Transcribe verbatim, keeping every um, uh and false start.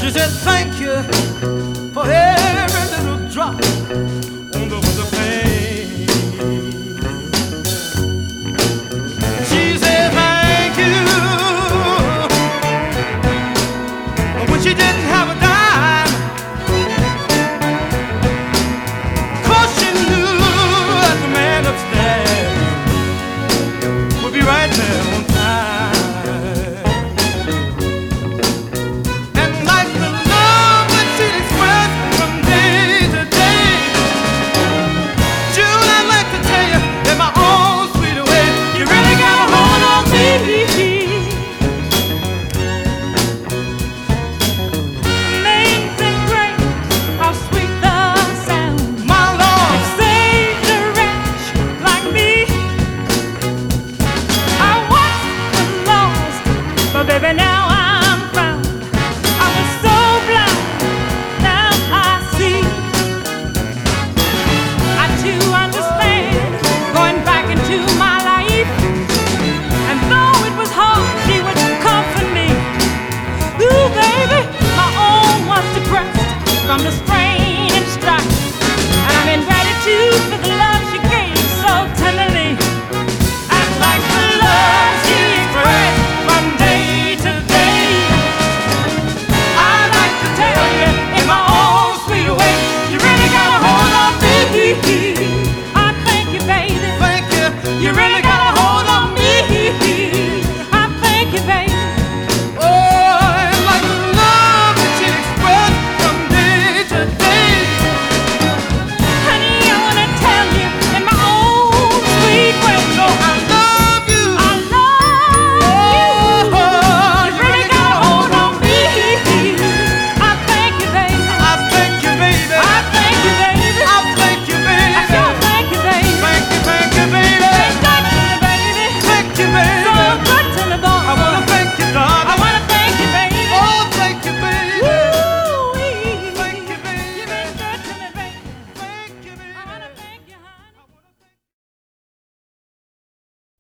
She said, thank you for every little drop on the, the pain. She said, thank you when she didn't have a dime, 'cause she knew that the man upstairs would be right there on time. Baby, now I'm found. I was so blind, now I see. I too understand going back into my life, and though it was hard, she would comfort me. Ooh, baby, my own was depressed from the stress.